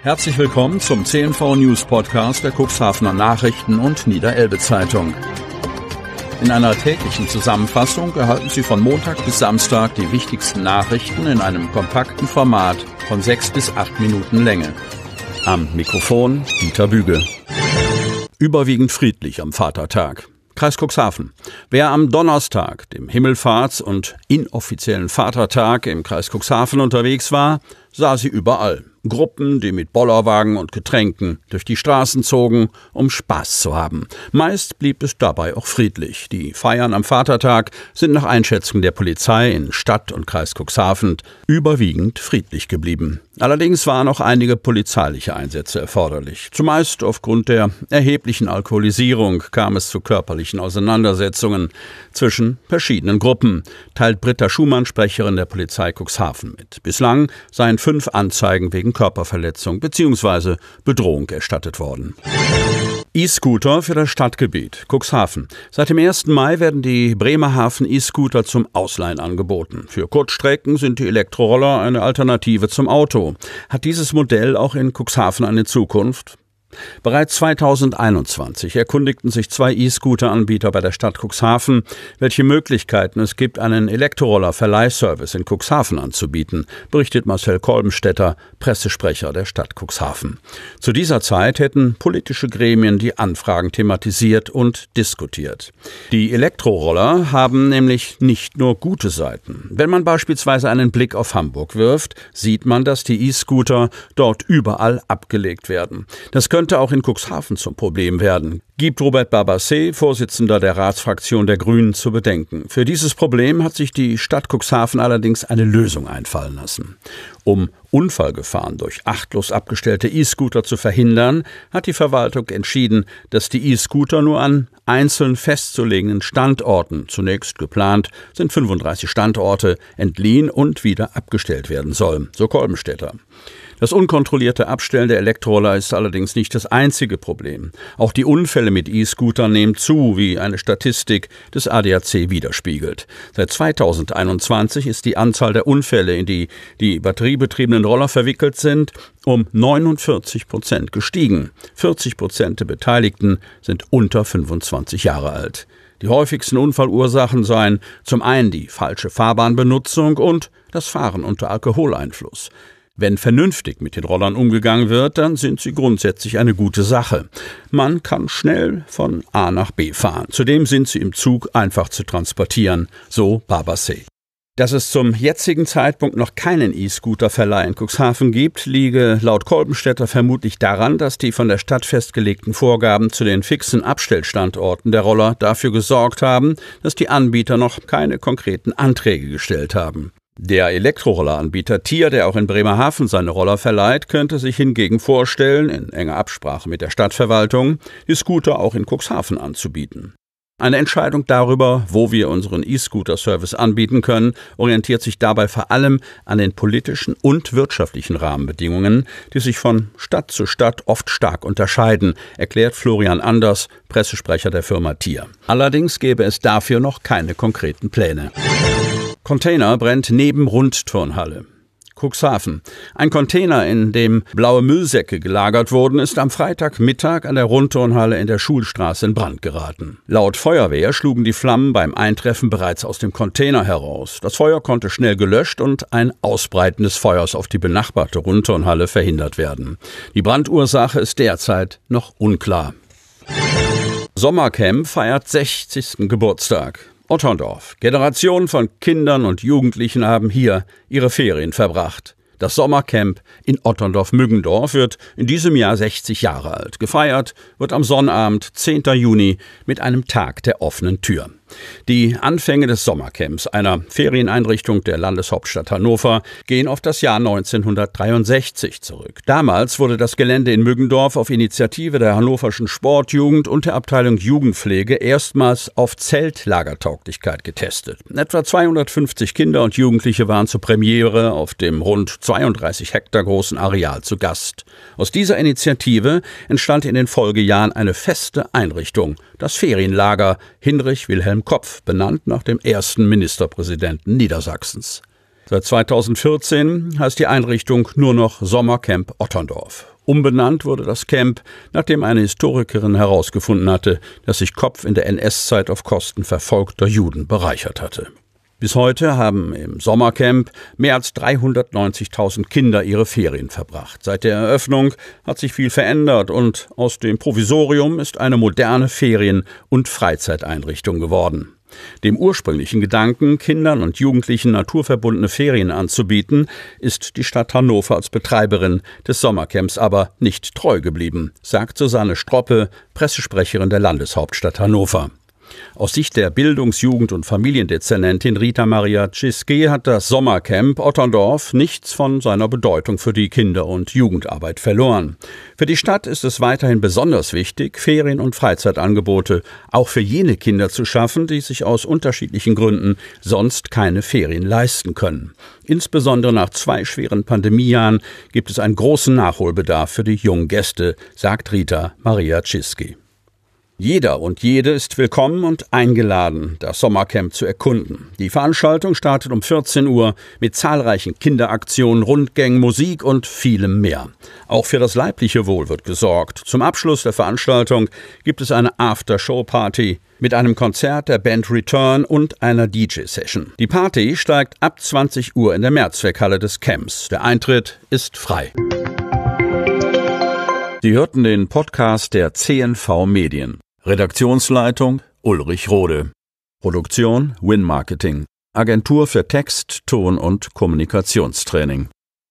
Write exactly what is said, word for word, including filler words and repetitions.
Herzlich willkommen zum C N V News Podcast der Cuxhavener Nachrichten und Niederelbe Zeitung. In einer täglichen Zusammenfassung erhalten Sie von Montag bis Samstag die wichtigsten Nachrichten in einem kompakten Format von sechs bis acht Minuten Länge. Am Mikrofon Dieter Büge. Überwiegend friedlich am Vatertag. Kreis Cuxhaven. Wer am Donnerstag, dem Himmelfahrts- und inoffiziellen Vatertag im Kreis Cuxhaven unterwegs war, sah sie überall. Gruppen, die mit Bollerwagen und Getränken durch die Straßen zogen, um Spaß zu haben. Meist blieb es dabei auch friedlich. Die Feiern am Vatertag sind nach Einschätzung der Polizei in Stadt und Kreis Cuxhaven überwiegend friedlich geblieben. Allerdings waren auch einige polizeiliche Einsätze erforderlich. Zumeist aufgrund der erheblichen Alkoholisierung kam es zu körperlichen Auseinandersetzungen zwischen verschiedenen Gruppen, teilt Britta Schumann, Sprecherin der Polizei Cuxhaven, mit. Bislang seien fünf Anzeigen wegen Körperverletzung bzw. Bedrohung erstattet worden. E-Scooter für das Stadtgebiet Cuxhaven. Seit dem ersten Mai werden die Bremerhaven E-Scooter zum Ausleihen angeboten. Für Kurzstrecken sind die Elektroroller eine Alternative zum Auto. Hat dieses Modell auch in Cuxhaven eine Zukunft? Bereits zweitausendeinundzwanzig erkundigten sich zwei E-Scooter-Anbieter bei der Stadt Cuxhaven, welche Möglichkeiten es gibt, einen Elektroroller-Verleihservice in Cuxhaven anzubieten, berichtet Marcel Kolbenstädter, Pressesprecher der Stadt Cuxhaven. Zu dieser Zeit hätten politische Gremien die Anfragen thematisiert und diskutiert. Die Elektroroller haben nämlich nicht nur gute Seiten. Wenn man beispielsweise einen Blick auf Hamburg wirft, sieht man, dass die E-Scooter dort überall abgelegt werden. Das könnte auch in Cuxhaven zum Problem werden, gibt Robert Barbassé, Vorsitzender der Ratsfraktion der Grünen, zu bedenken. Für dieses Problem hat sich die Stadt Cuxhaven allerdings eine Lösung einfallen lassen. Um Unfallgefahren durch achtlos abgestellte E-Scooter zu verhindern, hat die Verwaltung entschieden, dass die E-Scooter nur an einzeln festzulegenden Standorten, zunächst geplant sind fünfunddreißig Standorte, entliehen und wieder abgestellt werden sollen, so Kolbenstädter. Das unkontrollierte Abstellen der Elektroroller ist allerdings nicht das einzige Problem. Auch die Unfälle mit E-Scootern nehmen zu, wie eine Statistik des A D A C widerspiegelt. Seit zweitausendeinundzwanzig ist die Anzahl der Unfälle, in die die batteriebetriebenen Roller verwickelt sind, um neunundvierzig Prozent gestiegen. vierzig Prozent der Beteiligten sind unter fünfundzwanzig Jahre alt. Die häufigsten Unfallursachen seien zum einen die falsche Fahrbahnbenutzung und das Fahren unter Alkoholeinfluss. Wenn vernünftig mit den Rollern umgegangen wird, dann sind sie grundsätzlich eine gute Sache. Man kann schnell von A nach B fahren. Zudem sind sie im Zug einfach zu transportieren, so Barbassé. Dass es zum jetzigen Zeitpunkt noch keinen E-Scooter-Verleih in Cuxhaven gibt, liege laut Kolbenstädter vermutlich daran, dass die von der Stadt festgelegten Vorgaben zu den fixen Abstellstandorten der Roller dafür gesorgt haben, dass die Anbieter noch keine konkreten Anträge gestellt haben. Der Elektrorolleranbieter Tier, der auch in Bremerhaven seine Roller verleiht, könnte sich hingegen vorstellen, in enger Absprache mit der Stadtverwaltung, die Scooter auch in Cuxhaven anzubieten. Eine Entscheidung darüber, wo wir unseren E-Scooter-Service anbieten können, orientiert sich dabei vor allem an den politischen und wirtschaftlichen Rahmenbedingungen, die sich von Stadt zu Stadt oft stark unterscheiden, erklärt Florian Anders, Pressesprecher der Firma Tier. Allerdings gäbe es dafür noch keine konkreten Pläne. Container brennt neben Rundturnhalle. Cuxhaven. Ein Container, in dem blaue Müllsäcke gelagert wurden, ist am Freitagmittag an der Rundturnhalle in der Schulstraße in Brand geraten. Laut Feuerwehr schlugen die Flammen beim Eintreffen bereits aus dem Container heraus. Das Feuer konnte schnell gelöscht und ein Ausbreiten des Feuers auf die benachbarte Rundturnhalle verhindert werden. Die Brandursache ist derzeit noch unklar. Sommercamp feiert sechzigsten Geburtstag. Otterndorf. Generationen von Kindern und Jugendlichen haben hier ihre Ferien verbracht. Das Sommercamp in Otterndorf-Müggendorf wird in diesem Jahr sechzig Jahre alt. Gefeiert wird am Sonnabend, zehnten Juni, mit einem Tag der offenen Tür. Die Anfänge des Sommercamps, einer Ferieneinrichtung der Landeshauptstadt Hannover, gehen auf das Jahr neunzehnhundertdreiundsechzig zurück. Damals wurde das Gelände in Müggendorf auf Initiative der hannoverschen Sportjugend und der Abteilung Jugendpflege erstmals auf Zeltlagertauglichkeit getestet. Etwa zweihundertfünfzig Kinder und Jugendliche waren zur Premiere auf dem rund zweiunddreißig Hektar großen Areal zu Gast. Aus dieser Initiative entstand in den Folgejahren eine feste Einrichtung, das Ferienlager Hinrich Wilhelm Kopf, benannt nach dem ersten Ministerpräsidenten Niedersachsens. Seit zweitausendvierzehn heißt die Einrichtung nur noch Sommercamp Otterndorf. Umbenannt wurde das Camp, nachdem eine Historikerin herausgefunden hatte, dass sich Kopf in der N S-Zeit auf Kosten verfolgter Juden bereichert hatte. Bis heute haben im Sommercamp mehr als dreihundertneunzigtausend Kinder ihre Ferien verbracht. Seit der Eröffnung hat sich viel verändert und aus dem Provisorium ist eine moderne Ferien- und Freizeiteinrichtung geworden. Dem ursprünglichen Gedanken, Kindern und Jugendlichen naturverbundene Ferien anzubieten, ist die Stadt Hannover als Betreiberin des Sommercamps aber nicht treu geblieben, sagt Susanne Stroppe, Pressesprecherin der Landeshauptstadt Hannover. Aus Sicht der Bildungs-, Jugend- und Familiendezernentin Rita Maria Ciski hat das Sommercamp Otterndorf nichts von seiner Bedeutung für die Kinder- und Jugendarbeit verloren. Für die Stadt ist es weiterhin besonders wichtig, Ferien- und Freizeitangebote auch für jene Kinder zu schaffen, die sich aus unterschiedlichen Gründen sonst keine Ferien leisten können. Insbesondere nach zwei schweren Pandemiejahren gibt es einen großen Nachholbedarf für die jungen Gäste, sagt Rita Maria Ciski. Jeder und jede ist willkommen und eingeladen, das Sommercamp zu erkunden. Die Veranstaltung startet um vierzehn Uhr mit zahlreichen Kinderaktionen, Rundgängen, Musik und vielem mehr. Auch für das leibliche Wohl wird gesorgt. Zum Abschluss der Veranstaltung gibt es eine After-Show-Party mit einem Konzert der Band Return und einer D J-Session. Die Party steigt ab zwanzig Uhr in der Mehrzweckhalle des Camps. Der Eintritt ist frei. Sie hörten den Podcast der C N V Medien. Redaktionsleitung Ulrich Rode. Produktion Win Marketing. Agentur für Text, Ton und Kommunikationstraining.